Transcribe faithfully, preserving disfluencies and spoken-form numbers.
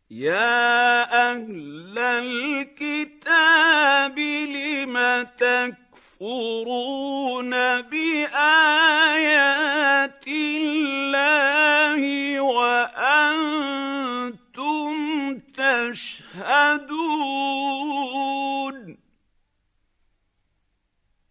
يا أهل الكتاب لم تكفرون بآيات الله وأنتم